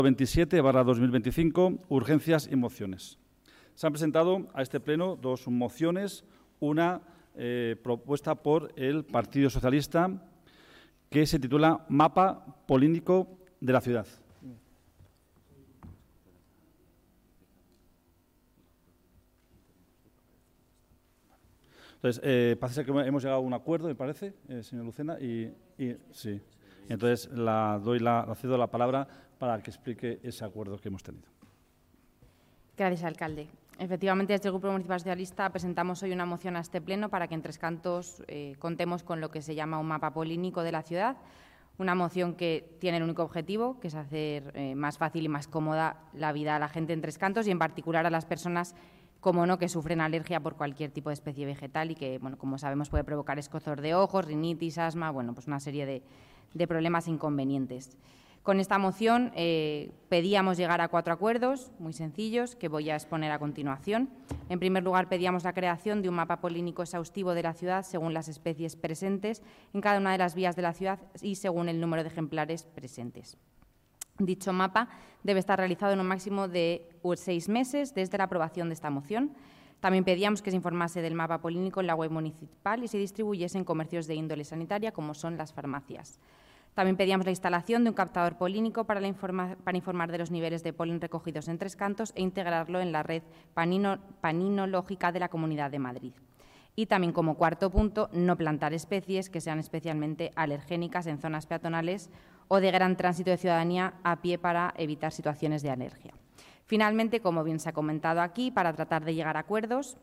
27/2025, urgencias y mociones. Se han presentado a este Pleno dos mociones, una propuesta por el Partido Socialista que se titula Mapa Polínico de la Ciudad. Entonces, parece ser que hemos llegado a un acuerdo, me parece, señor Lucena, y sí. Entonces, cedo la palabra para que explique ese acuerdo que hemos tenido. Gracias, alcalde. Efectivamente, desde el Grupo Municipal Socialista presentamos hoy una moción a este Pleno para que en Tres Cantos contemos con lo que se llama un mapa polínico de la ciudad. Una moción que tiene el único objetivo, que es hacer más fácil y más cómoda la vida a la gente en Tres Cantos y, en particular, a las personas, como no, que sufren alergia por cualquier tipo de especie vegetal y que, bueno, como sabemos, puede provocar escozor de ojos, rinitis, asma, bueno, pues una serie de problemas e inconvenientes. Con esta moción pedíamos llegar a 4 acuerdos muy sencillos que voy a exponer a continuación. En primer lugar, pedíamos la creación de un mapa polínico exhaustivo de la ciudad según las especies presentes en cada una de las vías de la ciudad y según el número de ejemplares presentes. Dicho mapa debe estar realizado en un máximo de 6 meses desde la aprobación de esta moción. También pedíamos que se informase del mapa polínico en la web municipal y se distribuyese en comercios de índole sanitaria, como son las farmacias. También pedíamos la instalación de un captador polínico para informar de los niveles de polen recogidos en Tres Cantos e integrarlo en la red paninológica de la Comunidad de Madrid. Y también, como cuarto punto, no plantar especies que sean especialmente alergénicas en zonas peatonales o de gran tránsito de ciudadanía a pie para evitar situaciones de alergia. Finalmente, como bien se ha comentado aquí, para tratar de llegar a acuerdos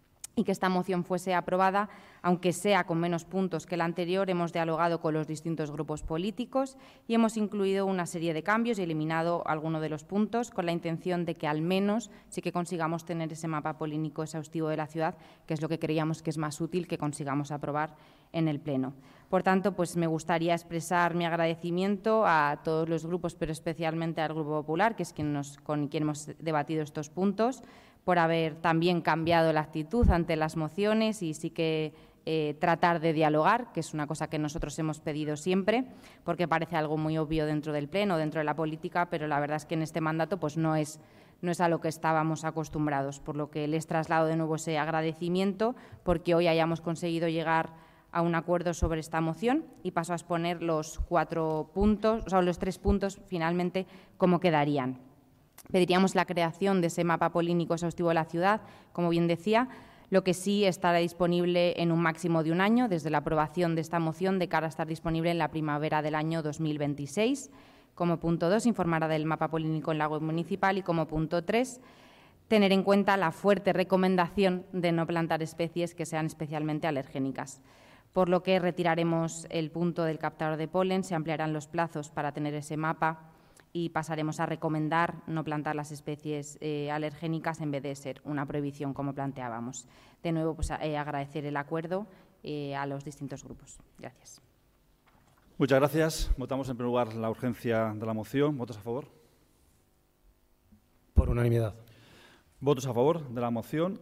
y que esta moción fuese aprobada, aunque sea con menos puntos que la anterior, hemos dialogado con los distintos grupos políticos y hemos incluido una serie de cambios y eliminado algunos de los puntos con la intención de que al menos sí que consigamos tener ese mapa polínico exhaustivo de la ciudad, que es lo que creíamos que es más útil que consigamos aprobar en el Pleno. Por tanto, pues me gustaría expresar mi agradecimiento a todos los grupos, pero especialmente al Grupo Popular, que es con quien hemos debatido estos puntos, por haber también cambiado la actitud ante las mociones y sí que tratar de dialogar, que es una cosa que nosotros hemos pedido siempre, porque parece algo muy obvio dentro del Pleno, dentro de la política, pero la verdad es que en este mandato pues no es a lo que estábamos acostumbrados, por lo que les traslado de nuevo ese agradecimiento porque hoy hayamos conseguido llegar a un acuerdo sobre esta moción y paso a exponer los 4 puntos, o sea, los 3 puntos finalmente cómo quedarían. Pediríamos la creación de ese mapa polínico exhaustivo de la ciudad, como bien decía, lo que sí estará disponible en un máximo de un año desde la aprobación de esta moción de cara a estar disponible en la primavera del año 2026. Como punto 2, informará del mapa polínico en la web municipal y como punto 3, tener en cuenta la fuerte recomendación de no plantar especies que sean especialmente alergénicas. Por lo que retiraremos el punto del captador de polen, se ampliarán los plazos para tener ese mapa y pasaremos a recomendar no plantar las especies alergénicas en vez de ser una prohibición como planteábamos. De nuevo, pues, agradecer el acuerdo a los distintos grupos. Gracias. Muchas gracias. Votamos en primer lugar la urgencia de la moción. ¿Votos a favor? Por unanimidad. ¿Votos a favor de la moción?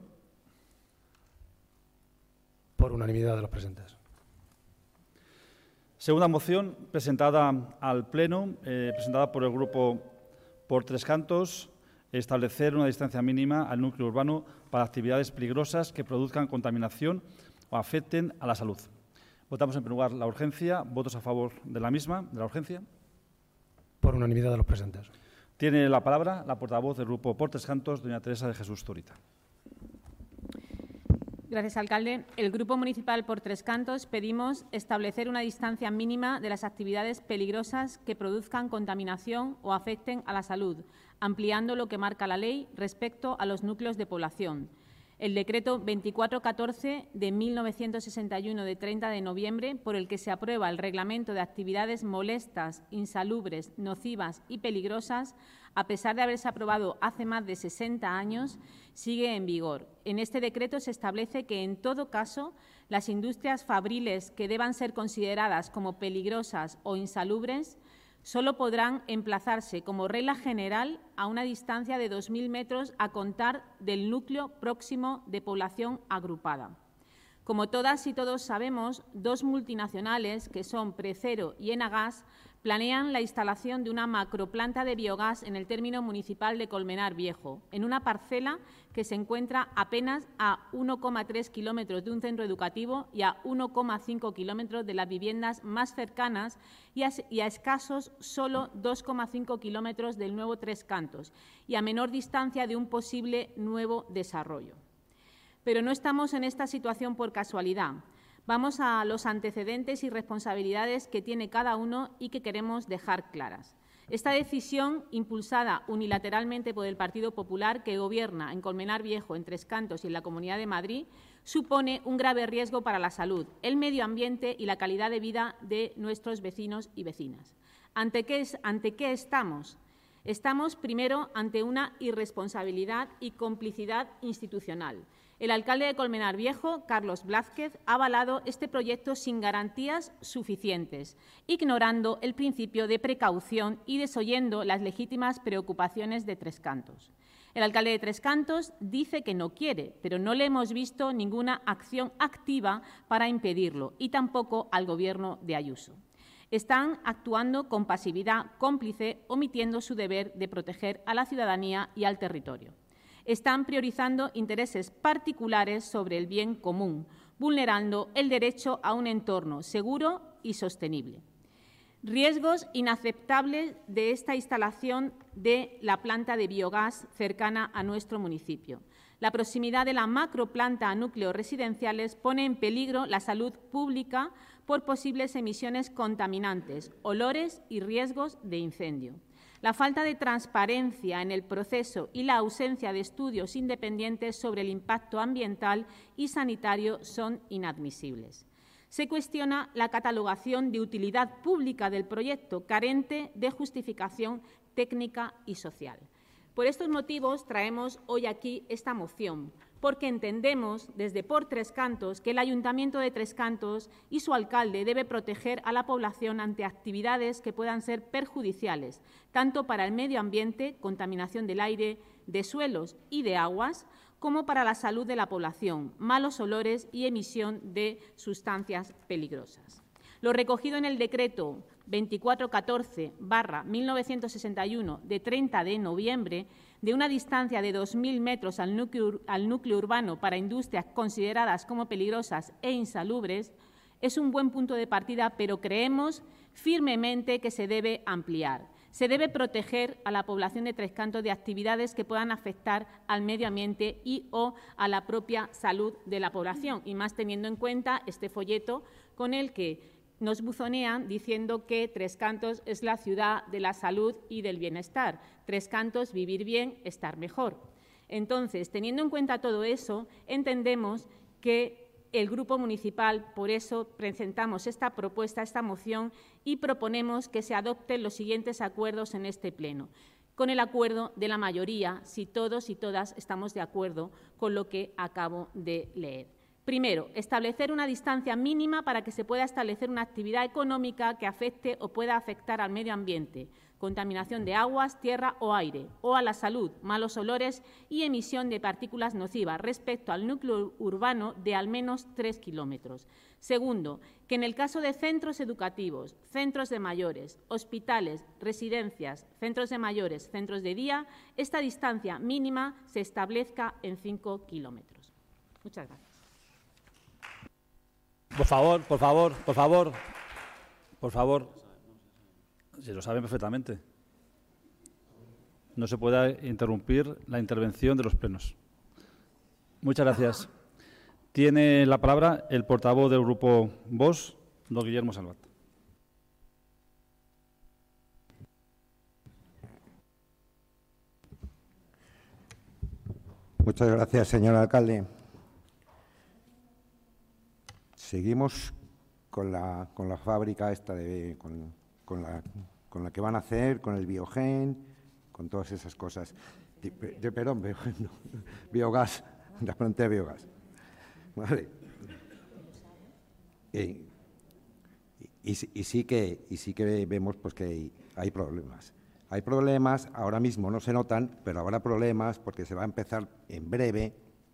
Por unanimidad de los presentes. Segunda moción presentada al Pleno, presentada por el Grupo por Tres Cantos, establecer una distancia mínima al núcleo urbano para actividades peligrosas que produzcan contaminación o afecten a la salud. Votamos en primer lugar la urgencia. ¿Votos a favor de la misma, de la urgencia? Por unanimidad de los presentes. Tiene la palabra la portavoz del Grupo por Tres Cantos, doña Teresa de Jesús Zurita. Gracias, alcalde. El Grupo Municipal por Tres Cantos pedimos establecer una distancia mínima de las actividades peligrosas que produzcan contaminación o afecten a la salud, ampliando lo que marca la ley respecto a los núcleos de población. El decreto 2414 de 1961 de 30 de noviembre, por el que se aprueba el reglamento de actividades molestas, insalubres, nocivas y peligrosas, a pesar de haberse aprobado hace más de 60 años, sigue en vigor. En este decreto se establece que, en todo caso, las industrias fabriles que deban ser consideradas como peligrosas o insalubres solo podrán emplazarse como regla general a una distancia de 2.000 metros a contar del núcleo próximo de población agrupada. Como todas y todos sabemos, 2 multinacionales, que son Precero y Enagas, planean la instalación de una macroplanta de biogás en el término municipal de Colmenar Viejo, en una parcela que se encuentra apenas a 1,3 kilómetros de un centro educativo y a 1,5 kilómetros de las viviendas más cercanas y a escasos solo 2,5 kilómetros del nuevo Tres Cantos y a menor distancia de un posible nuevo desarrollo. Pero no estamos en esta situación por casualidad. Vamos a los antecedentes y responsabilidades que tiene cada uno y que queremos dejar claras. Esta decisión, impulsada unilateralmente por el Partido Popular, que gobierna en Colmenar Viejo, en Tres Cantos y en la Comunidad de Madrid, supone un grave riesgo para la salud, el medio ambiente y la calidad de vida de nuestros vecinos y vecinas. ¿Ante qué estamos? Estamos, primero, ante una irresponsabilidad y complicidad institucional. El alcalde de Colmenar Viejo, Carlos Blázquez, ha avalado este proyecto sin garantías suficientes, ignorando el principio de precaución y desoyendo las legítimas preocupaciones de Tres Cantos. El alcalde de Tres Cantos dice que no quiere, pero no le hemos visto ninguna acción activa para impedirlo, y tampoco al Gobierno de Ayuso. Están actuando con pasividad cómplice, omitiendo su deber de proteger a la ciudadanía y al territorio. Están priorizando intereses particulares sobre el bien común, vulnerando el derecho a un entorno seguro y sostenible. Riesgos inaceptables de esta instalación de la planta de biogás cercana a nuestro municipio. La proximidad de la macroplanta a núcleos residenciales pone en peligro la salud pública por posibles emisiones contaminantes, olores y riesgos de incendio. La falta de transparencia en el proceso y la ausencia de estudios independientes sobre el impacto ambiental y sanitario son inadmisibles. Se cuestiona la catalogación de utilidad pública del proyecto, carente de justificación técnica y social. Por estos motivos traemos hoy aquí esta moción, porque entendemos desde Por Tres Cantos que el Ayuntamiento de Tres Cantos y su alcalde debe proteger a la población ante actividades que puedan ser perjudiciales, tanto para el medio ambiente, contaminación del aire, de suelos y de aguas, como para la salud de la población, malos olores y emisión de sustancias peligrosas. Lo recogido en el decreto 2414/1961 de 30 de noviembre, de una distancia de 2.000 metros al núcleo urbano para industrias consideradas como peligrosas e insalubres, es un buen punto de partida, pero creemos firmemente que se debe ampliar. Se debe proteger a la población de Tres Cantos de actividades que puedan afectar al medio ambiente y o a la propia salud de la población, y más teniendo en cuenta este folleto con el que nos buzonean diciendo que Tres Cantos es la ciudad de la salud y del bienestar. Tres Cantos, vivir bien, estar mejor. Entonces, teniendo en cuenta todo eso, entendemos que el Grupo Municipal, por eso presentamos esta propuesta, esta moción, y proponemos que se adopten los siguientes acuerdos en este Pleno, con el acuerdo de la mayoría, si todos y todas estamos de acuerdo con lo que acabo de leer. Primero, establecer una distancia mínima para que se pueda establecer una actividad económica que afecte o pueda afectar al medio ambiente, contaminación de aguas, tierra o aire, o a la salud, malos olores y emisión de partículas nocivas respecto al núcleo urbano de al menos 3 kilómetros. Segundo, que en el caso de centros educativos, centros de mayores, hospitales, residencias, centros de mayores, centros de día, esta distancia mínima se establezca en 5 kilómetros. Muchas gracias. Por favor, por favor, por favor, por favor. Se lo saben perfectamente. No se puede interrumpir la intervención de los plenos. Muchas gracias. Tiene la palabra el portavoz del Grupo Vox, don Guillermo Salvat. Muchas gracias, señor alcalde. Seguimos con la fábrica esta con la que van a hacer, con el biogen, con todas esas cosas. Perdón, biogás, la planta de biogás. Vale. Y sí que vemos pues que hay problemas. Hay problemas, ahora mismo no se notan, pero habrá problemas porque se va a empezar en breve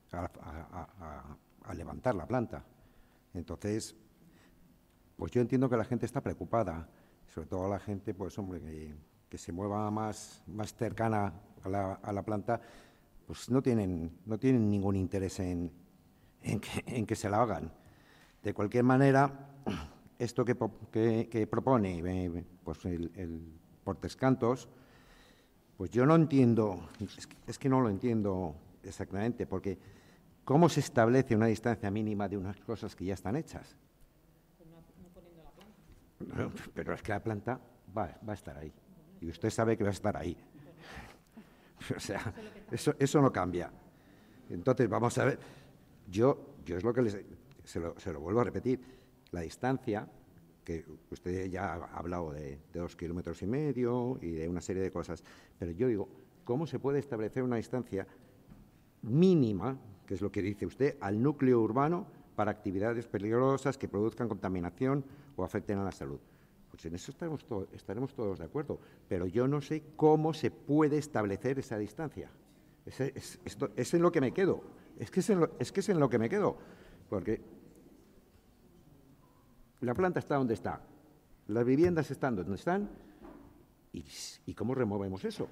a levantar la planta. Entonces, pues yo entiendo que la gente está preocupada. sobre todo a la gente, pues hombre, que se mueva más cercana a la planta, pues no tienen ningún interés en que se la hagan. De cualquier manera, esto que propone pues el Port Tres Cantos, pues yo no entiendo, es que no lo entiendo exactamente, porque ¿cómo se establece una distancia mínima de unas cosas que ya están hechas? No poniendo la planta. Pero es que la planta va a estar ahí, y usted sabe que va a estar ahí. O sea, eso no cambia. Entonces, vamos a ver, yo es lo que se lo vuelvo a repetir, la distancia, que usted ya ha hablado de 2,5 kilómetros y de una serie de cosas, pero yo digo, ¿cómo se puede establecer una distancia mínima, que es lo que dice usted, al núcleo urbano para actividades peligrosas que produzcan contaminación o afecten a la salud? Pues en eso estaremos todos de acuerdo, pero yo no sé cómo se puede establecer esa distancia. Es en lo que me quedo, es que es en lo que me quedo, porque la planta está donde está, las viviendas están donde están, ¿y cómo removemos eso?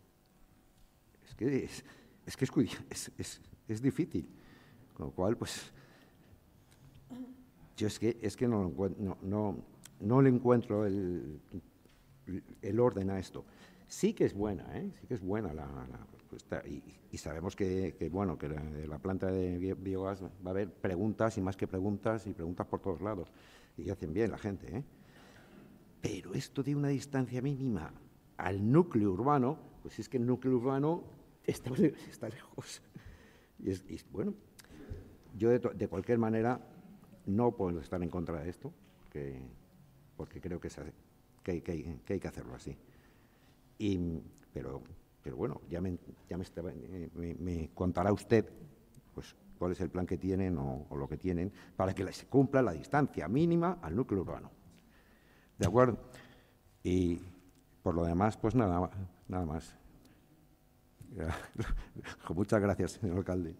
Es difícil, con lo cual, pues, yo es que no le encuentro el orden a esto. Sí que es buena, sí que es buena y sabemos que la planta de biogás va a haber preguntas y más que preguntas y preguntas por todos lados, y hacen bien la gente, Pero esto de una distancia mínima al núcleo urbano, pues es que el núcleo urbano está lejos. Y bueno, yo de cualquier manera no puedo estar en contra de esto, porque creo que hay que hacerlo así. Pero bueno, ya me contará usted pues cuál es el plan que tienen o lo que tienen para que se cumpla la distancia mínima al núcleo urbano. ¿De acuerdo? Y por lo demás, pues nada más. Muchas gracias, señor alcalde.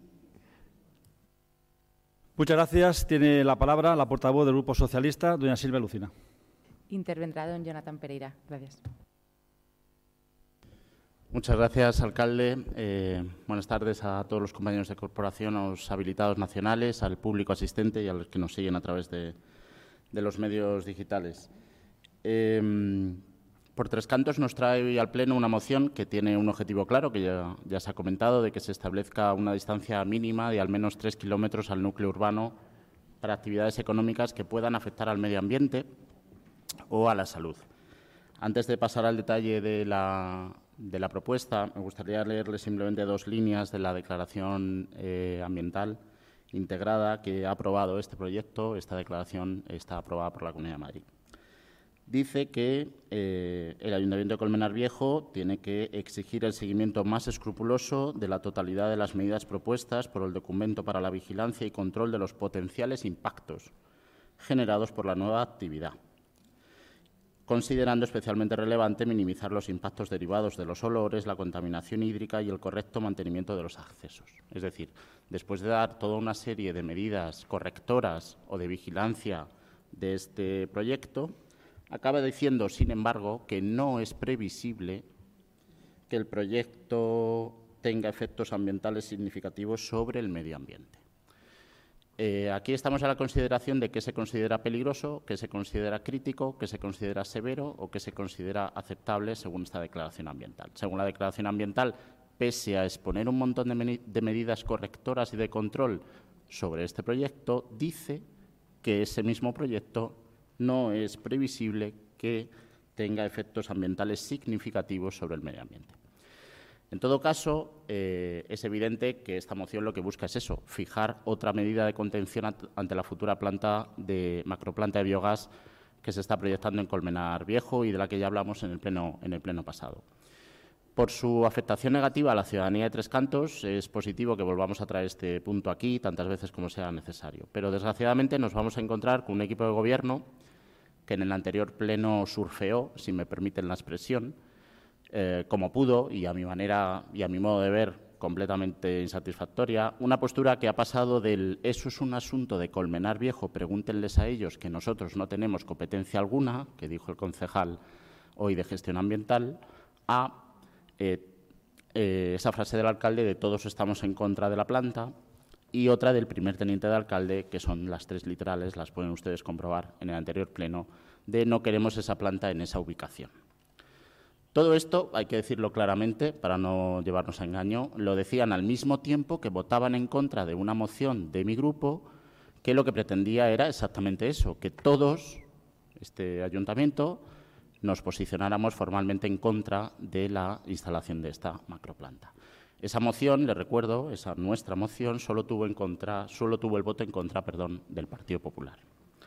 Muchas gracias. Tiene la palabra la portavoz del Grupo Socialista, doña Silvia Lucina. Intervendrá don Jonathan Pereira. Gracias. Muchas gracias, alcalde. Buenas tardes a todos los compañeros de corporación, a los habilitados nacionales, al público asistente y a los que nos siguen a través de los medios digitales. Por Tres Cantos nos trae hoy al Pleno una moción que tiene un objetivo claro, que ya se ha comentado, de que se establezca una distancia mínima de al menos 3 kilómetros al núcleo urbano para actividades económicas que puedan afectar al medio ambiente o a la salud. Antes de pasar al detalle de la propuesta, me gustaría leerle simplemente 2 líneas de la declaración ambiental integrada que ha aprobado este proyecto. Esta declaración está aprobada por la Comunidad de Madrid. Dice que el Ayuntamiento de Colmenar Viejo tiene que exigir el seguimiento más escrupuloso de la totalidad de las medidas propuestas por el documento para la vigilancia y control de los potenciales impactos generados por la nueva actividad, considerando especialmente relevante minimizar los impactos derivados de los olores, la contaminación hídrica y el correcto mantenimiento de los accesos. Es decir, después de dar toda una serie de medidas correctoras o de vigilancia de este proyecto, acaba diciendo, sin embargo, que no es previsible que el proyecto tenga efectos ambientales significativos sobre el medio ambiente. Aquí estamos a la consideración de qué se considera peligroso, qué se considera crítico, qué se considera severo o qué se considera aceptable según esta declaración ambiental. Según la declaración ambiental, pese a exponer un montón de medidas correctoras y de control sobre este proyecto, dice que ese mismo proyecto no es previsible que tenga efectos ambientales significativos sobre el medio ambiente. En todo caso, es evidente que esta moción lo que busca es eso, fijar otra medida de contención ante la futura macroplanta de biogás que se está proyectando en Colmenar Viejo y de la que ya hablamos en el pleno pasado. Por su afectación negativa a la ciudadanía de Tres Cantos, es positivo que volvamos a traer este punto aquí tantas veces como sea necesario. Pero, desgraciadamente, nos vamos a encontrar con un equipo de gobierno que en el anterior pleno surfeó, si me permiten la expresión, como pudo y a mi manera y a mi modo de ver completamente insatisfactoria, una postura que ha pasado del «eso es un asunto de Colmenar Viejo, pregúntenles a ellos que nosotros no tenemos competencia alguna», que dijo el concejal hoy de Gestión Ambiental, a esa frase del alcalde de «todos estamos en contra de la planta», y otra del primer teniente de alcalde, que son las tres literales, las pueden ustedes comprobar en el anterior pleno, de «no queremos esa planta en esa ubicación». Todo esto, hay que decirlo claramente, para no llevarnos a engaño, lo decían al mismo tiempo que votaban en contra de una moción de mi grupo que lo que pretendía era exactamente eso, que todos, este ayuntamiento, nos posicionáramos formalmente en contra de la instalación de esta macroplanta. Esa moción, les recuerdo, esa nuestra moción, solo tuvo el voto en contra, del Partido Popular.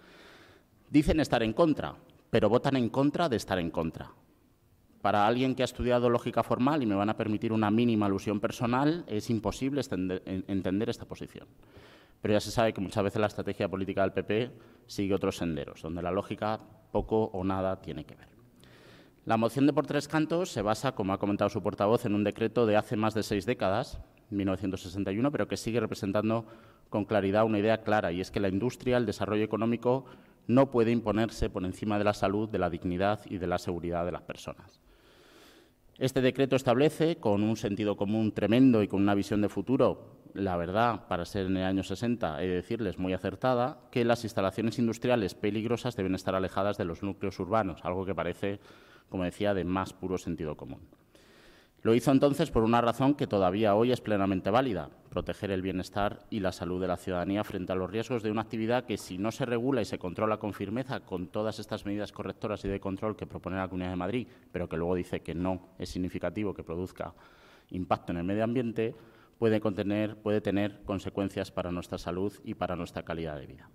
Dicen estar en contra, pero votan en contra de estar en contra. Para alguien que ha estudiado lógica formal, y me van a permitir una mínima alusión personal, es imposible entender esta posición. Pero ya se sabe que muchas veces la estrategia política del PP sigue otros senderos, donde la lógica poco o nada tiene que ver. La moción de Por Tres Cantos se basa, como ha comentado su portavoz, en un decreto de hace más de 6 décadas, 1961, pero que sigue representando con claridad una idea clara, y es que la industria, el desarrollo económico, no puede imponerse por encima de la salud, de la dignidad y de la seguridad de las personas. Este decreto establece, con un sentido común tremendo y con una visión de futuro, la verdad, para ser en el año 60, he de decirles muy acertada, que las instalaciones industriales peligrosas deben estar alejadas de los núcleos urbanos, algo que parece, como decía, de más puro sentido común. Lo hizo entonces por una razón que todavía hoy es plenamente válida: proteger el bienestar y la salud de la ciudadanía frente a los riesgos de una actividad que, si no se regula y se controla con firmeza, con todas estas medidas correctoras y de control que propone la Comunidad de Madrid, pero que luego dice que no es significativo que produzca impacto en el medio ambiente, puede tener consecuencias para nuestra salud y para nuestra calidad de vida.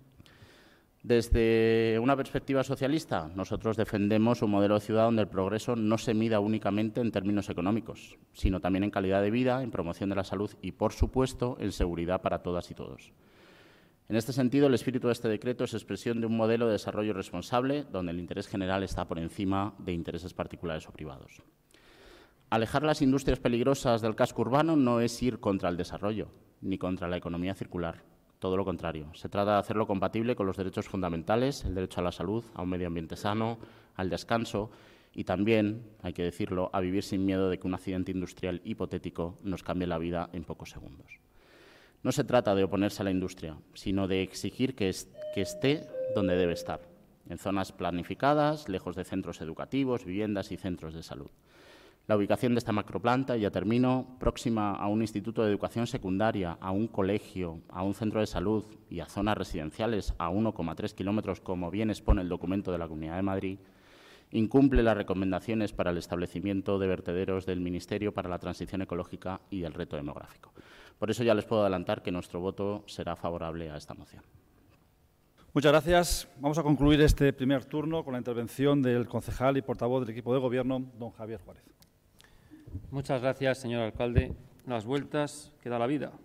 Desde una perspectiva socialista, nosotros defendemos un modelo de ciudad donde el progreso no se mida únicamente en términos económicos, sino también en calidad de vida, en promoción de la salud y, por supuesto, en seguridad para todas y todos. En este sentido, el espíritu de este decreto es expresión de un modelo de desarrollo responsable donde el interés general está por encima de intereses particulares o privados. Alejar las industrias peligrosas del casco urbano no es ir contra el desarrollo ni contra la economía circular. Todo lo contrario. Se trata de hacerlo compatible con los derechos fundamentales, el derecho a la salud, a un medio ambiente sano, al descanso y también, hay que decirlo, a vivir sin miedo de que un accidente industrial hipotético nos cambie la vida en pocos segundos. No se trata de oponerse a la industria, sino de exigir que esté donde debe estar, en zonas planificadas, lejos de centros educativos, viviendas y centros de salud. La ubicación de esta macroplanta, ya termino, próxima a un instituto de educación secundaria, a un colegio, a un centro de salud y a zonas residenciales a 1,3 kilómetros, como bien expone el documento de la Comunidad de Madrid, incumple las recomendaciones para el establecimiento de vertederos del Ministerio para la Transición Ecológica y el Reto Demográfico. Por eso ya les puedo adelantar que nuestro voto será favorable a esta moción. Muchas gracias. Vamos a concluir este primer turno con la intervención del concejal y portavoz del equipo de Gobierno, don Javier Juárez. Muchas gracias, señor alcalde. Las vueltas que da la vida.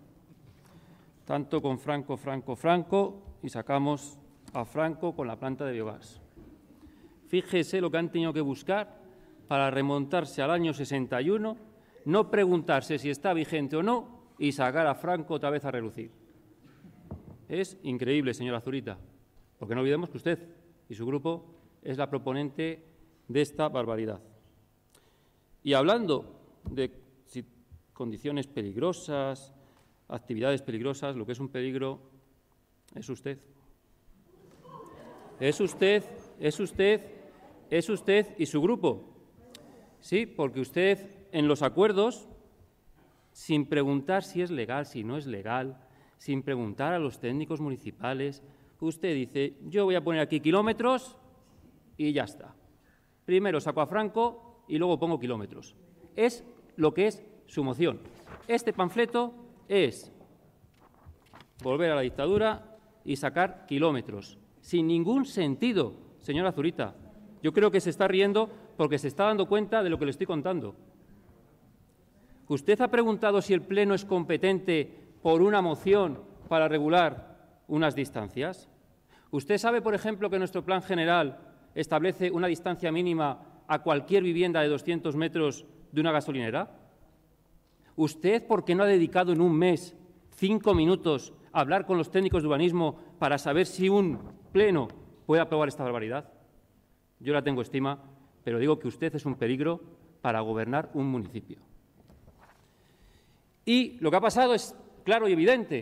Tanto con Franco, y sacamos a Franco con la planta de biogás. Fíjese lo que han tenido que buscar para remontarse al año 61, no preguntarse si está vigente o no y sacar a Franco otra vez a relucir. Es increíble, señora Zurita, porque no olvidemos que usted y su grupo es la proponente de esta barbaridad. Y hablando de condiciones peligrosas, actividades peligrosas, lo que es un peligro es usted. Es usted y su grupo. Sí, porque usted en los acuerdos, sin preguntar si es legal, si no es legal, sin preguntar a los técnicos municipales, usted dice, yo voy a poner aquí kilómetros y ya está. Primero saco a Franco y luego pongo kilómetros. Es lo que es su moción. Este panfleto es volver a la dictadura y sacar kilómetros, sin ningún sentido, señora Zurita. Yo creo que se está riendo porque se está dando cuenta de lo que le estoy contando. ¿Usted ha preguntado si el Pleno es competente por una moción para regular unas distancias? ¿Usted sabe, por ejemplo, que nuestro plan general establece una distancia mínima a cualquier vivienda de 200 metros de una gasolinera? ¿Usted por qué no ha dedicado en un mes 5 minutos a hablar con los técnicos de urbanismo para saber si un pleno puede aprobar esta barbaridad? Yo la tengo estima, pero digo que usted es un peligro para gobernar un municipio. Y lo que ha pasado es claro y evidente.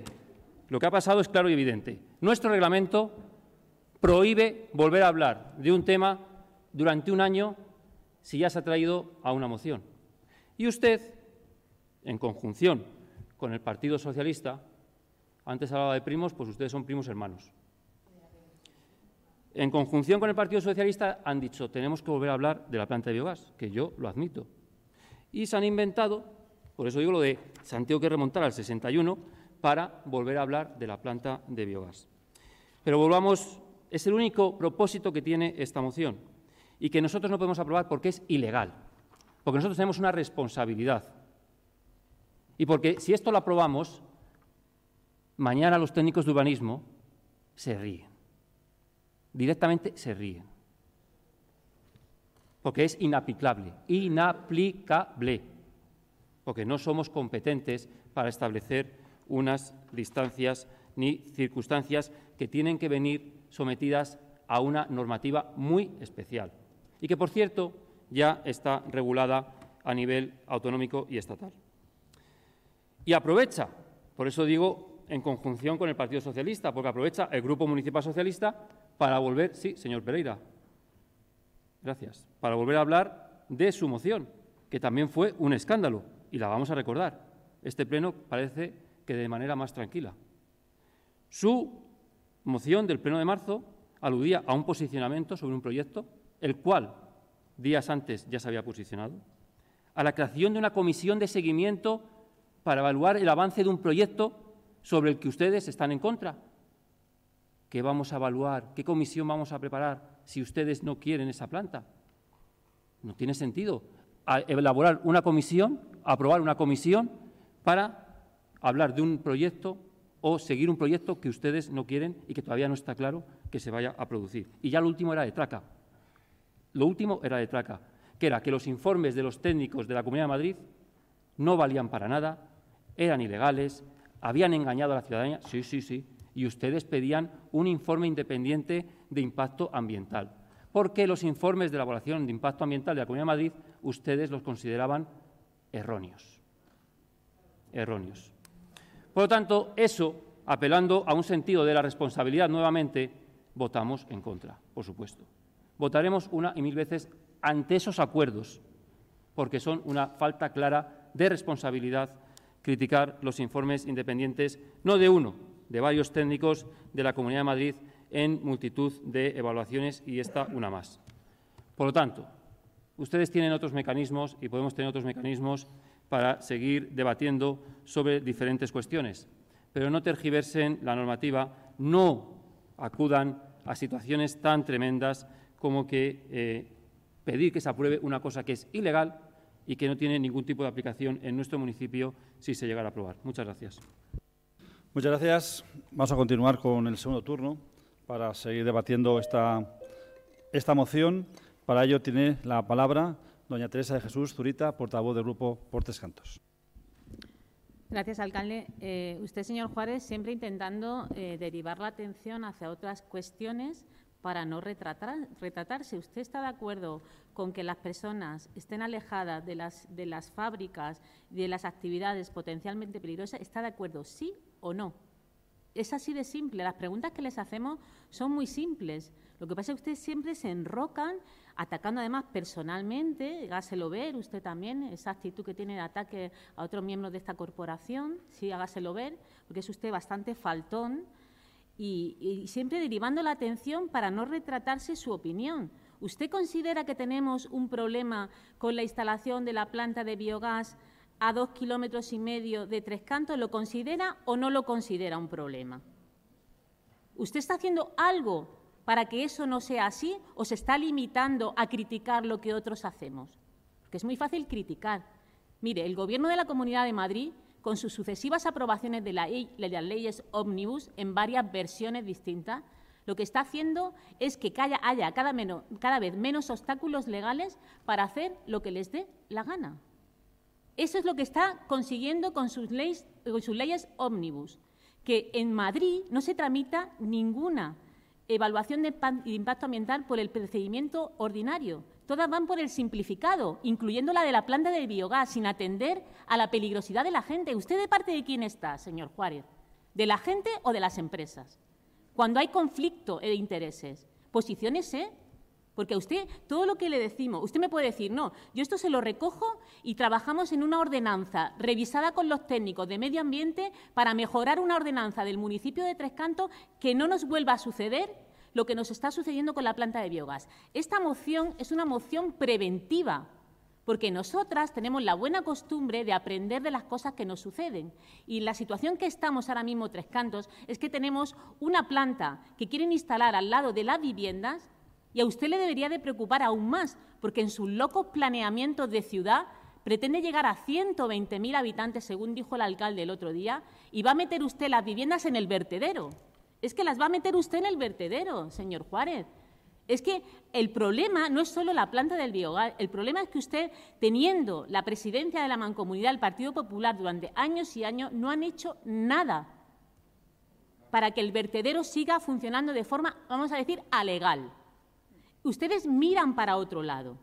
Nuestro reglamento prohíbe volver a hablar de un tema durante un año si ya se ha traído a una moción. Y usted, en conjunción con el Partido Socialista, antes hablaba de primos, pues ustedes son primos hermanos. En conjunción con el Partido Socialista han dicho, tenemos que volver a hablar de la planta de biogás, que yo lo admito. Y se han inventado, por eso digo lo de se han tenido que remontar al 61 para volver a hablar de la planta de biogás. Pero volvamos, es el único propósito que tiene esta moción y que nosotros no podemos aprobar porque es ilegal, porque nosotros tenemos una responsabilidad y porque si esto lo aprobamos, mañana los técnicos de urbanismo se ríen. Directamente se ríen, porque es inaplicable, porque no somos competentes para establecer unas distancias ni circunstancias que tienen que venir sometidas a una normativa muy especial y que, por cierto, ya está regulada a nivel autonómico y estatal. Y aprovecha, por eso digo, en conjunción con el Partido Socialista, porque aprovecha el Grupo Municipal Socialista para volver, sí, señor Pereira, gracias, para volver a hablar de su moción, que también fue un escándalo, y la vamos a recordar. Este pleno parece que de manera más tranquila. Su moción del pleno de marzo aludía a un posicionamiento sobre un proyecto, el cual días antes ya se había posicionado, a la creación de una comisión de seguimiento para evaluar el avance de un proyecto sobre el que ustedes están en contra. ¿Qué vamos a evaluar? ¿Qué comisión vamos a preparar si ustedes no quieren esa planta? No tiene sentido elaborar una comisión, aprobar una comisión para hablar de un proyecto o seguir un proyecto que ustedes no quieren y que todavía no está claro que se vaya a producir. Y ya lo último era de traca. Que era que los informes de los técnicos de la Comunidad de Madrid no valían para nada, eran ilegales, habían engañado a la ciudadanía. Sí. Y ustedes pedían un informe independiente de impacto ambiental, porque los informes de elaboración de impacto ambiental de la Comunidad de Madrid ustedes los consideraban erróneos. Por lo tanto, eso, apelando a un sentido de la responsabilidad nuevamente, votamos en contra, por supuesto. Votaremos una y mil veces ante esos acuerdos, porque son una falta clara de responsabilidad criticar los informes independientes, no de uno, de varios técnicos de la Comunidad de Madrid en multitud de evaluaciones y esta una más. Por lo tanto, ustedes tienen otros mecanismos y podemos tener otros mecanismos para seguir debatiendo sobre diferentes cuestiones, pero no tergiversen la normativa, no acudan a situaciones tan tremendas como que pedir que se apruebe una cosa que es ilegal y que no tiene ningún tipo de aplicación en nuestro municipio si se llegara a aprobar. Muchas gracias. Muchas gracias. Vamos a continuar con el segundo turno para seguir debatiendo esta moción. Para ello tiene la palabra doña Teresa de Jesús Zurita, portavoz del Grupo por Tres Cantos. Gracias, alcalde. Usted, señor Juárez, siempre intentando derivar la atención hacia otras cuestiones para no retratarse. ¿Usted está de acuerdo con que las personas estén alejadas de las fábricas y de las actividades potencialmente peligrosas? ¿Está de acuerdo, sí o no? Es así de simple. Las preguntas que les hacemos son muy simples. Lo que pasa es que ustedes siempre se enrocan, atacando además personalmente, hágaselo ver, usted también, esa actitud que tiene de ataque a otros miembros de esta corporación, sí, hágaselo ver, porque es usted bastante faltón, y siempre derivando la atención para no retratarse su opinión. ¿Usted considera que tenemos un problema con la instalación de la planta de biogás a 2,5 kilómetros de Tres Cantos? ¿Lo considera o no lo considera un problema? ¿Usted está haciendo algo para que eso no sea así o se está limitando a criticar lo que otros hacemos? Porque es muy fácil criticar. Mire, el Gobierno de la Comunidad de Madrid, con sus sucesivas aprobaciones de las leyes ómnibus en varias versiones distintas, lo que está haciendo es que haya cada vez menos obstáculos legales para hacer lo que les dé la gana. Eso es lo que está consiguiendo con sus leyes ómnibus, que en Madrid no se tramita ninguna evaluación de impacto ambiental por el procedimiento ordinario. Todas van por el simplificado, incluyendo la de la planta de biogás, sin atender a la peligrosidad de la gente. ¿Usted de parte de quién está, señor Juárez? ¿De la gente o de las empresas? Cuando hay conflicto de intereses, posiciónese, porque a usted todo lo que le decimos, usted me puede decir, no, yo esto se lo recojo y trabajamos en una ordenanza revisada con los técnicos de medio ambiente para mejorar una ordenanza del municipio de Tres Cantos que no nos vuelva a suceder lo que nos está sucediendo con la planta de biogás. Esta moción es una moción preventiva, porque nosotras tenemos la buena costumbre de aprender de las cosas que nos suceden. Y la situación que estamos ahora mismo, Tres Cantos, es que tenemos una planta que quieren instalar al lado de las viviendas y a usted le debería de preocupar aún más, porque en sus locos planeamientos de ciudad pretende llegar a 120.000 habitantes, según dijo el alcalde el otro día, y va a meter usted las viviendas en el vertedero. Es que las va a meter usted en el vertedero, señor Juárez. Es que el problema no es solo la planta del biogás, el problema es que usted, teniendo la presidencia de la Mancomunidad del Partido Popular durante años y años, no han hecho nada para que el vertedero siga funcionando de forma, vamos a decir, alegal. Ustedes miran para otro lado,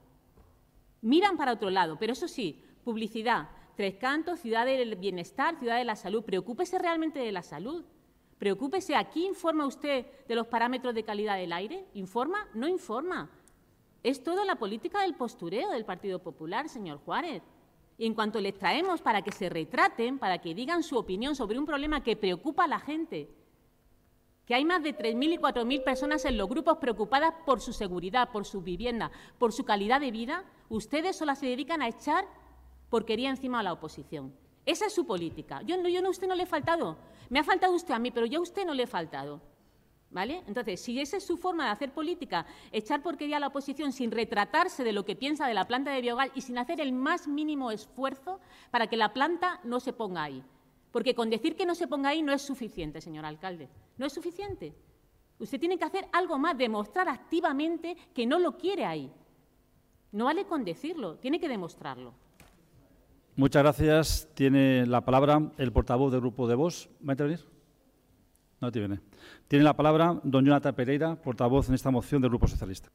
pero eso sí, publicidad, Tres Cantos, ciudad del bienestar, ciudad de la salud. Preocúpese realmente de la salud. Preocúpese, ¿aquí informa usted de los parámetros de calidad del aire? ¿Informa? No informa. Es toda la política del postureo del Partido Popular, señor Juárez. Y en cuanto les traemos para que se retraten, para que digan su opinión sobre un problema que preocupa a la gente, que hay más de 3.000 y 4.000 personas en los grupos preocupadas por su seguridad, por su vivienda, por su calidad de vida, ustedes solo se dedican a echar porquería encima a la oposición. Esa es su política. Yo a usted no le he faltado. Me ha faltado usted a mí, pero yo a usted no le he faltado. ¿Vale? Entonces, si esa es su forma de hacer política, echar porquería a la oposición sin retratarse de lo que piensa de la planta de biogás y sin hacer el más mínimo esfuerzo para que la planta no se ponga ahí. Porque con decir que no se ponga ahí no es suficiente, señor alcalde. No es suficiente. Usted tiene que hacer algo más, demostrar activamente que no lo quiere ahí. No vale con decirlo, tiene que demostrarlo. Muchas gracias. Tiene la palabra el portavoz del Grupo de Vox. ¿Va a intervenir? No tiene. Tiene la palabra don Jonathan Pereira, portavoz en esta moción del Grupo Socialista.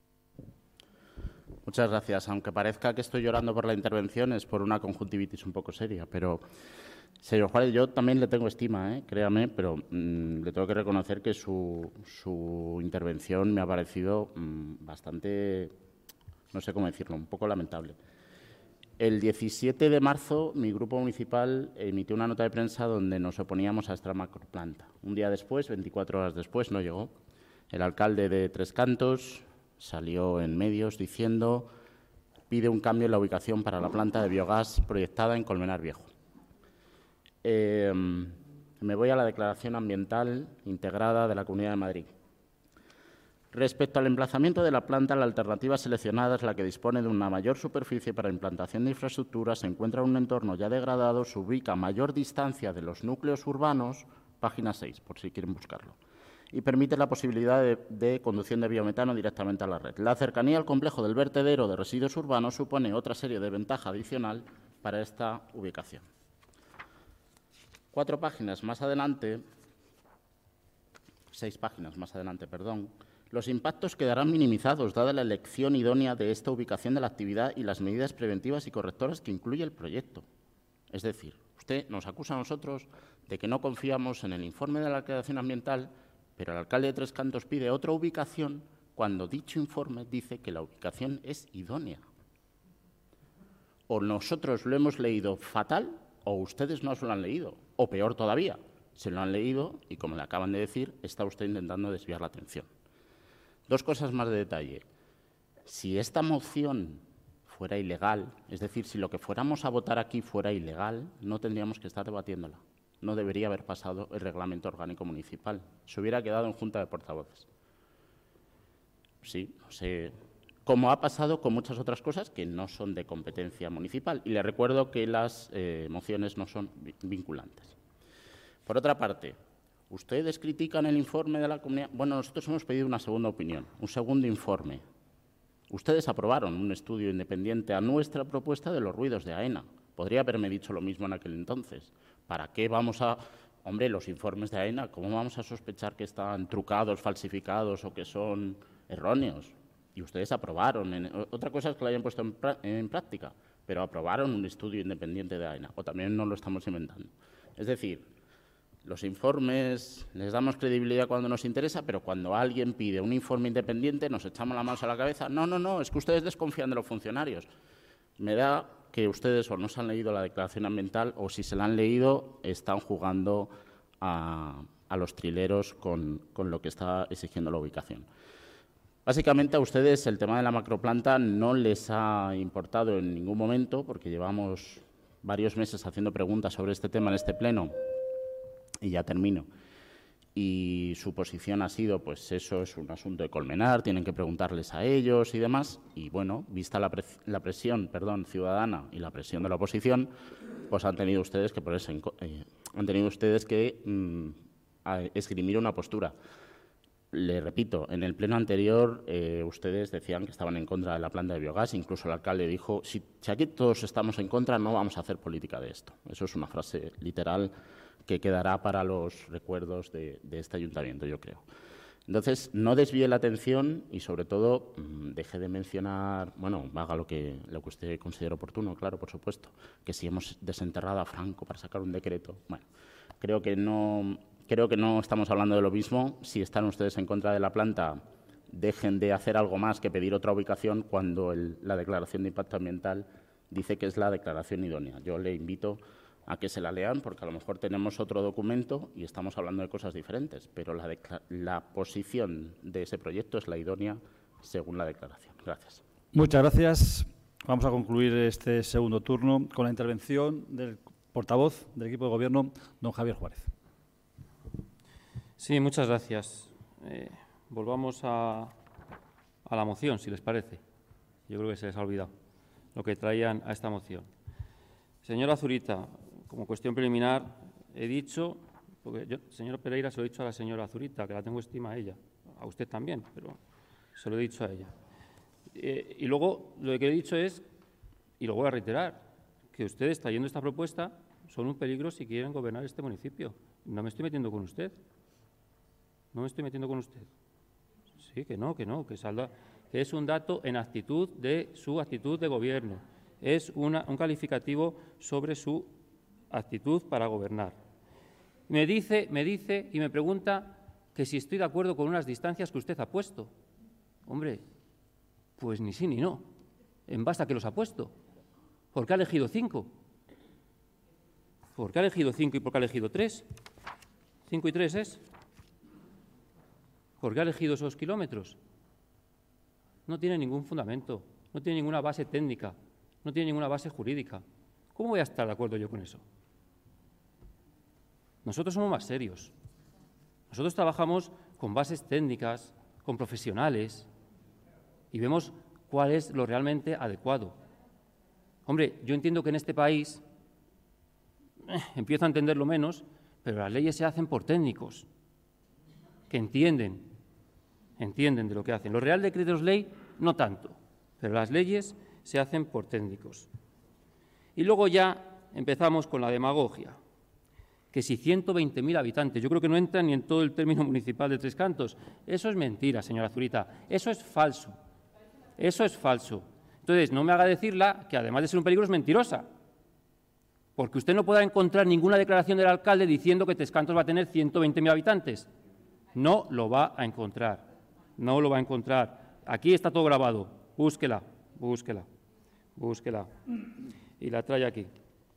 Muchas gracias. Aunque parezca que estoy llorando por la intervención, es por una conjuntivitis un poco seria. Pero, señor Juárez, yo también le tengo estima, créame, pero le tengo que reconocer que su intervención me ha parecido bastante, no sé cómo decirlo, un poco lamentable. El 17 de marzo, mi grupo municipal emitió una nota de prensa donde nos oponíamos a esta macroplanta. Un día después, 24 horas después, no llegó. El alcalde de Tres Cantos salió en medios diciendo pide un cambio en la ubicación para la planta de biogás proyectada en Colmenar Viejo. Me voy a la declaración ambiental integrada de la Comunidad de Madrid. Respecto al emplazamiento de la planta, la alternativa seleccionada es la que dispone de una mayor superficie para implantación de infraestructuras, se encuentra en un entorno ya degradado, se ubica a mayor distancia de los núcleos urbanos, página 6, por si quieren buscarlo, y permite la posibilidad de conducción de biometano directamente a la red. La cercanía al complejo del vertedero de residuos urbanos supone otra serie de ventaja adicional para esta ubicación. 4 páginas más adelante, 6 páginas más adelante, perdón, los impactos quedarán minimizados, dada la elección idónea de esta ubicación de la actividad y las medidas preventivas y correctoras que incluye el proyecto. Es decir, usted nos acusa a nosotros de que no confiamos en el informe de la declaración ambiental, pero el alcalde de Tres Cantos pide otra ubicación cuando dicho informe dice que la ubicación es idónea. O nosotros lo hemos leído fatal o ustedes no se lo han leído, o peor todavía, se lo han leído y, como le acaban de decir, está usted intentando desviar la atención. 2 cosas más de detalle. Si esta moción fuera ilegal, es decir, si lo que fuéramos a votar aquí fuera ilegal, no tendríamos que estar debatiéndola. No debería haber pasado el reglamento orgánico municipal. Se hubiera quedado en Junta de Portavoces. Sí, no sé, como ha pasado con muchas otras cosas que no son de competencia municipal. Y le recuerdo que las mociones no son vinculantes. Por otra parte, ¿ustedes critican el informe de la comunidad? Bueno, nosotros hemos pedido una segunda opinión, un segundo informe. Ustedes aprobaron un estudio independiente a nuestra propuesta de los ruidos de AENA. Podría haberme dicho lo mismo en aquel entonces. ¿Para qué vamos a...? Hombre, los informes de AENA, ¿cómo vamos a sospechar que están trucados, falsificados o que son erróneos? Y ustedes aprobaron. Otra cosa es que lo hayan puesto en práctica, pero aprobaron un estudio independiente de AENA, o también no lo estamos inventando. Es decir, los informes les damos credibilidad cuando nos interesa, pero cuando alguien pide un informe independiente nos echamos la mano a la cabeza. No, es que ustedes desconfían de los funcionarios. Me da que ustedes o no se han leído la declaración ambiental o si se la han leído están jugando a los trileros con lo que está exigiendo la ubicación. Básicamente a ustedes el tema de la macroplanta no les ha importado en ningún momento porque llevamos varios meses haciendo preguntas sobre este tema en este pleno y ya termino. Y su posición ha sido, pues eso es un asunto de Colmenar, tienen que preguntarles a ellos y demás. Y bueno, vista la presión ciudadana y la presión de la oposición, pues han tenido ustedes que esgrimir una postura. Le repito, en el pleno anterior ustedes decían que estaban en contra de la planta de biogás, incluso el alcalde dijo, si aquí todos estamos en contra, no vamos a hacer política de esto. Eso es una frase literal que quedará para los recuerdos de este ayuntamiento, yo creo. Entonces, no desvíe la atención y, sobre todo, deje de mencionar, bueno, haga lo que usted considere oportuno, claro, por supuesto, que si hemos desenterrado a Franco para sacar un decreto. Bueno, creo que no estamos hablando de lo mismo. Si están ustedes en contra de la planta, dejen de hacer algo más que pedir otra ubicación cuando la declaración de impacto ambiental dice que es la declaración idónea. Yo le invito a que se la lean, porque a lo mejor tenemos otro documento y estamos hablando de cosas diferentes, pero la posición de ese proyecto es la idónea según la declaración. Gracias. Muchas gracias. Vamos a concluir este segundo turno con la intervención del portavoz del equipo de Gobierno, don Javier Juárez. Sí, muchas gracias. Volvamos a la moción, si les parece. Yo creo que se les ha olvidado lo que traían a esta moción. Señora Zurita, como cuestión preliminar, he dicho, porque yo, señor Pereira, se lo he dicho a la señora Zurita, que la tengo estima a ella, a usted también, pero se lo he dicho a ella. Y luego, lo que he dicho es, y lo voy a reiterar, que ustedes, trayendo esta propuesta, son un peligro si quieren gobernar este municipio. No me estoy metiendo con usted. No me estoy metiendo con usted. Sí, que es un dato en actitud de su actitud de gobierno. Es un calificativo sobre su actitud para gobernar. Me dice y me pregunta que si estoy de acuerdo con unas distancias que usted ha puesto. Hombre, pues ni sí ni no. ¿En base a qué los ha puesto? ¿Por qué ha elegido 5? ¿Por qué ha elegido 5 y por qué ha elegido 3? 5 y 3 es. ¿Por qué ha elegido esos kilómetros? No tiene ningún fundamento, no tiene ninguna base técnica, no tiene ninguna base jurídica. ¿Cómo voy a estar de acuerdo yo con eso? Nosotros somos más serios. Nosotros trabajamos con bases técnicas, con profesionales y vemos cuál es lo realmente adecuado. Hombre, yo entiendo que en este país empiezo a entenderlo menos, pero las leyes se hacen por técnicos que entienden de lo que hacen. Los Real Decretos Ley no tanto, pero las leyes se hacen por técnicos. Y luego ya empezamos con la demagogia, que si 120.000 habitantes, yo creo que no entran ni en todo el término municipal de Tres Cantos. Eso es mentira, señora Zurita, eso es falso. Eso es falso. Entonces, no me haga decirla que además de ser un peligro es mentirosa, porque usted no podrá encontrar ninguna declaración del alcalde diciendo que Tres Cantos va a tener 120.000 habitantes. No lo va a encontrar. No lo va a encontrar. Aquí está todo grabado. Búsquela. Y la trae aquí.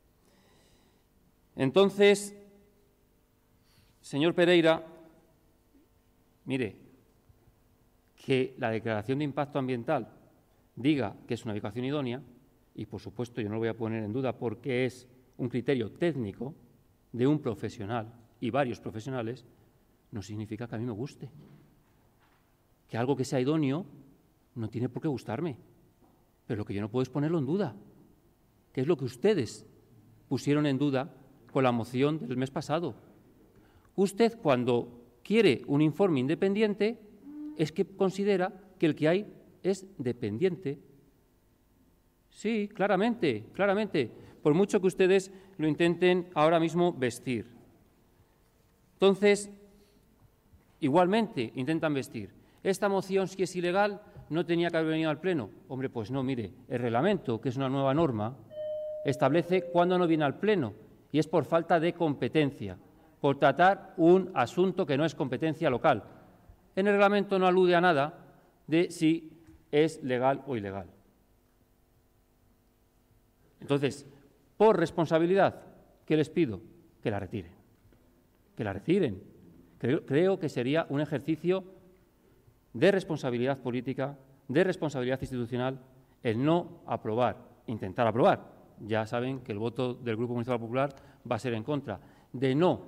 Entonces, señor Pereira, mire, que la declaración de impacto ambiental diga que es una ubicación idónea, y por supuesto yo no lo voy a poner en duda porque es un criterio técnico de un profesional y varios profesionales, no significa que a mí me guste. Que algo que sea idóneo no tiene por qué gustarme. Pero lo que yo no puedo es ponerlo en duda, que es lo que ustedes pusieron en duda con la moción del mes pasado. Usted, cuando quiere un informe independiente, es que considera que el que hay es dependiente. Sí, claramente, por mucho que ustedes lo intenten ahora mismo vestir. Entonces, igualmente intentan vestir. Esta moción, si es ilegal, no tenía que haber venido al Pleno. Hombre, pues no, mire, el reglamento, que es una nueva norma, establece cuándo no viene al Pleno, y es por falta de competencia, por tratar un asunto que no es competencia local. En el reglamento no alude a nada de si es legal o ilegal. Entonces, por responsabilidad, ¿qué les pido? Que la retiren. Que la retiren. Creo que sería un ejercicio de responsabilidad política, de responsabilidad institucional, el no aprobar, intentar aprobar. Ya saben que el voto del Grupo Municipal Popular va a ser en contra, de no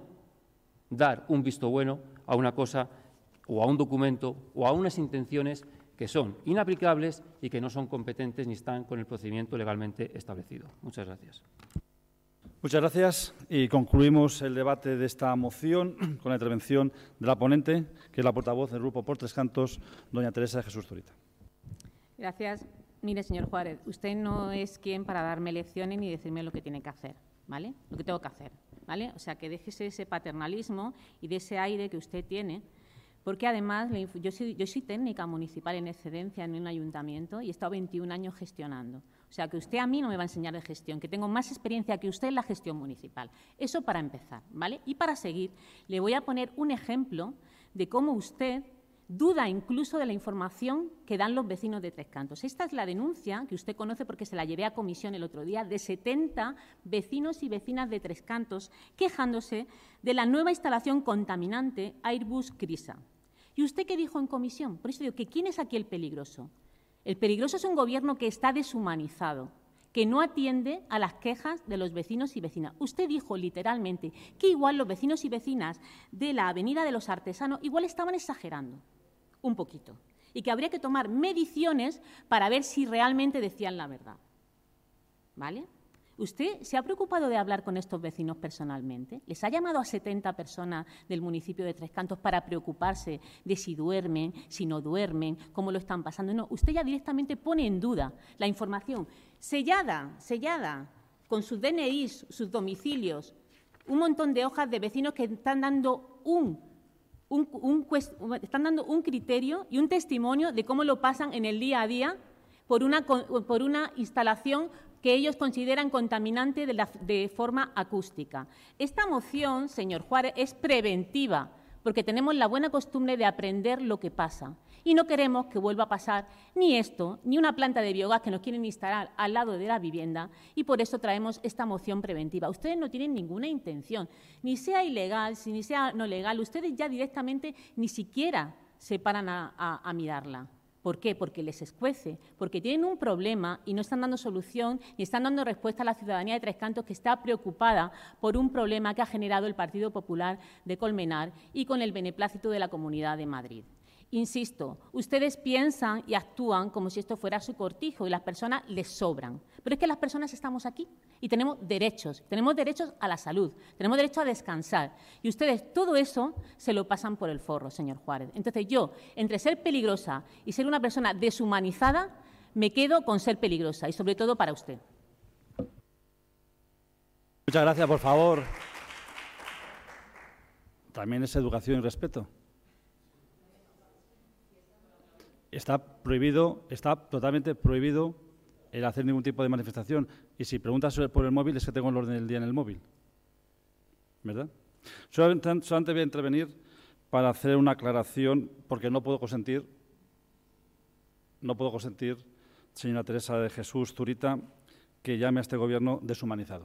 dar un visto bueno a una cosa o a un documento o a unas intenciones que son inaplicables y que no son competentes ni están con el procedimiento legalmente establecido. Muchas gracias. Muchas gracias. Y concluimos el debate de esta moción con la intervención de la ponente, que es la portavoz del Grupo por Tres Cantos, doña Teresa de Jesús Zurita. Gracias. Mire, señor Juárez, usted no es quien para darme lecciones ni decirme lo que tiene que hacer, ¿vale? Lo que tengo que hacer, ¿vale? O sea, que déjese ese paternalismo y de ese aire que usted tiene, porque además yo soy técnica municipal en excedencia en un ayuntamiento y he estado 21 años gestionando. O sea, que usted a mí no me va a enseñar de gestión, que tengo más experiencia que usted en la gestión municipal. Eso para empezar, ¿vale? Y para seguir, le voy a poner un ejemplo de cómo usted duda incluso de la información que dan los vecinos de Tres Cantos. Esta es la denuncia que usted conoce porque se la llevé a comisión el otro día, de 70 vecinos y vecinas de Tres Cantos quejándose de la nueva instalación contaminante Airbus Crisa. ¿Y usted qué dijo en comisión? Por eso digo que ¿quién es aquí el peligroso? El peligroso es un gobierno que está deshumanizado, que no atiende a las quejas de los vecinos y vecinas. Usted dijo literalmente que igual los vecinos y vecinas de la Avenida de los Artesanos igual estaban exagerando un poquito y que habría que tomar mediciones para ver si realmente decían la verdad. ¿Vale? ¿Usted se ha preocupado de hablar con estos vecinos personalmente? ¿Les ha llamado a 70 personas del municipio de Tres Cantos para preocuparse de si duermen, si no duermen, cómo lo están pasando? No, usted ya directamente pone en duda la información sellada, con sus DNIs, sus domicilios, un montón de hojas de vecinos que están dando están dando un criterio y un testimonio de cómo lo pasan en el día a día por una instalación que ellos consideran contaminante de forma acústica. Esta moción, señor Juárez, es preventiva, porque tenemos la buena costumbre de aprender lo que pasa. Y no queremos que vuelva a pasar ni esto, ni una planta de biogás que nos quieren instalar al lado de la vivienda, y por eso traemos esta moción preventiva. Ustedes no tienen ninguna intención, ni sea ilegal, ni sea no legal, ustedes ya directamente ni siquiera se paran a mirarla. ¿Por qué? Porque les escuece, porque tienen un problema y no están dando solución ni están dando respuesta a la ciudadanía de Tres Cantos, que está preocupada por un problema que ha generado el Partido Popular de Colmenar y con el beneplácito de la Comunidad de Madrid. Insisto, ustedes piensan y actúan como si esto fuera su cortijo y las personas les sobran. Pero es que las personas estamos aquí y tenemos derechos a la salud, tenemos derecho a descansar. Y ustedes todo eso se lo pasan por el forro, señor Juárez. Entonces yo, entre ser peligrosa y ser una persona deshumanizada, me quedo con ser peligrosa y sobre todo para usted. Muchas gracias, por favor. También es educación y respeto. Está totalmente prohibido el hacer ningún tipo de manifestación. Y si preguntas por el móvil, es que tengo el orden del día en el móvil. ¿Verdad? Solamente voy a intervenir para hacer una aclaración, porque no puedo consentir, señora Teresa de Jesús Zurita, que llame a este Gobierno deshumanizado.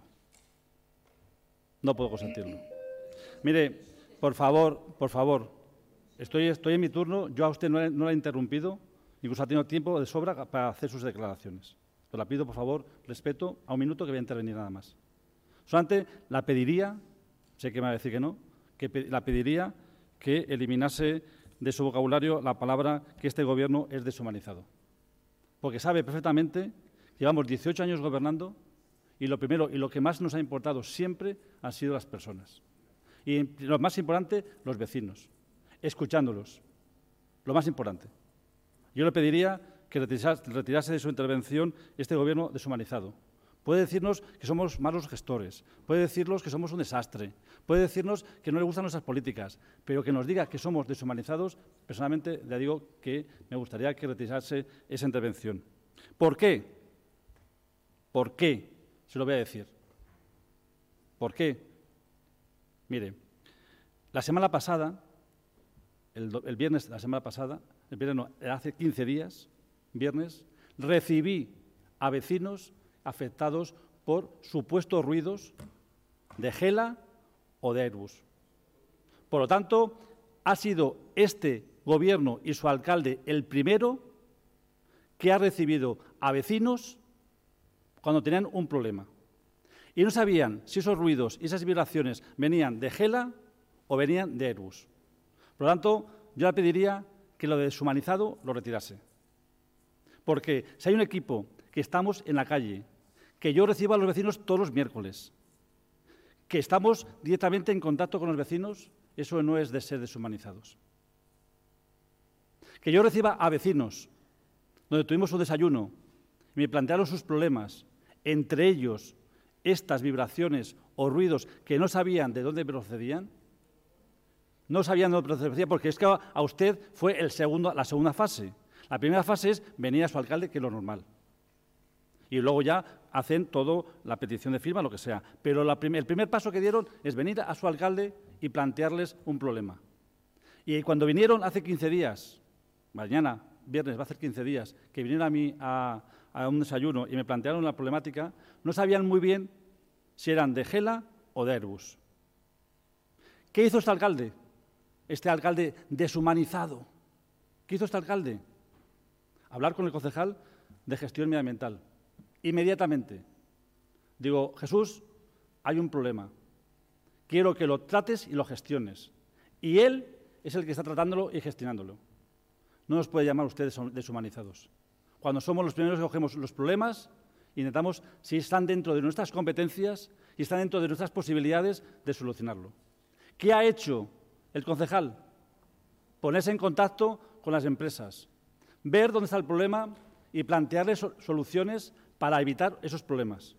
No puedo consentirlo. Mire, por favor. Estoy en mi turno, yo a usted no la he interrumpido, incluso ha tenido tiempo de sobra para hacer sus declaraciones. Pero la pido, por favor, respeto a un minuto que voy a intervenir nada más. Solamente la pediría, sé que me va a decir que no, la pediría que eliminase de su vocabulario la palabra que este Gobierno es deshumanizado. Porque sabe perfectamente que llevamos 18 años gobernando y lo primero y lo que más nos ha importado siempre han sido las personas. Y lo más importante, los vecinos. Escuchándolos, lo más importante. Yo le pediría que retirase de su intervención este Gobierno deshumanizado, puede decirnos que somos malos gestores, puede decirnos que somos un desastre, puede decirnos que no le gustan nuestras políticas, pero que nos diga que somos deshumanizados, personalmente le digo que me gustaría que retirase esa intervención. ¿Por qué? ¿Por qué? Se lo voy a decir. ¿Por qué? Mire, la semana pasada, el viernes de la semana pasada, el viernes no, hace 15 días, viernes, recibí a vecinos afectados por supuestos ruidos de Gela o de Airbus. Por lo tanto, ha sido este Gobierno y su alcalde el primero que ha recibido a vecinos cuando tenían un problema. Y no sabían si esos ruidos y esas vibraciones venían de Gela o venían de Airbus. Por lo tanto, yo le pediría que lo de deshumanizado lo retirase. Porque si hay un equipo que estamos en la calle, que yo recibo a los vecinos todos los miércoles, que estamos directamente en contacto con los vecinos, eso no es de ser deshumanizados. Que yo reciba a vecinos, donde tuvimos un desayuno, y me plantearon sus problemas, entre ellos estas vibraciones o ruidos que no sabían de dónde procedían, no sabían de dónde procedían, porque es que a usted fue la segunda fase. La primera fase es venir a su alcalde, que es lo normal. Y luego ya hacen todo, la petición de firma, lo que sea. Pero el primer paso que dieron es venir a su alcalde y plantearles un problema. Y cuando vinieron hace 15 días, mañana, viernes, va a hacer 15 días, que vinieron a mí a un desayuno y me plantearon la problemática, no sabían muy bien si eran de Gela o de Airbus. ¿Qué hizo este alcalde? Este alcalde deshumanizado. ¿Qué hizo este alcalde? Hablar con el concejal de gestión medioambiental. Inmediatamente. Digo, Jesús, hay un problema. Quiero que lo trates y lo gestiones. Y él es el que está tratándolo y gestionándolo. No nos puede llamar ustedes deshumanizados. Cuando somos los primeros que cogemos los problemas, intentamos, si están dentro de nuestras competencias y están dentro de nuestras posibilidades, de solucionarlo. ¿Qué ha hecho el concejal? Ponerse en contacto con las empresas, ver dónde está el problema y plantearles soluciones para evitar esos problemas.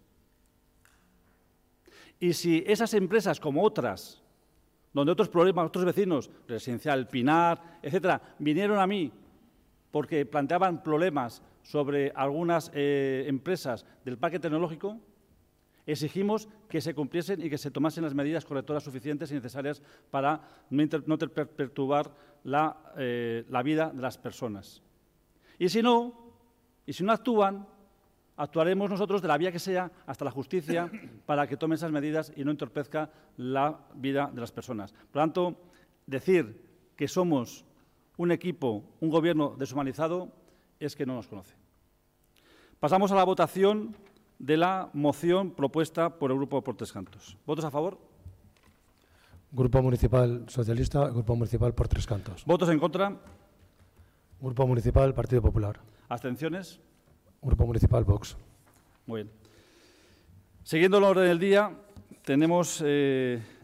Y si esas empresas, como otras, donde otros problemas, otros vecinos, Residencial Pinar, etcétera, vinieron a mí porque planteaban problemas sobre algunas empresas del parque tecnológico, exigimos que se cumpliesen y que se tomasen las medidas correctoras suficientes y necesarias para no perturbar la vida de las personas. Y si no actúan, actuaremos nosotros de la vía que sea hasta la justicia para que tomen esas medidas y no entorpezca la vida de las personas. Por lo tanto, decir que somos un equipo, un gobierno deshumanizado, es que no nos conoce. Pasamos a la votación de la moción propuesta por el Grupo por Tres Cantos. ¿Votos a favor? Grupo Municipal Socialista, Grupo Municipal por Tres Cantos. ¿Votos en contra? Grupo Municipal Partido Popular. ¿Abstenciones? Grupo Municipal Vox. Muy bien. Siguiendo el orden del día, tenemos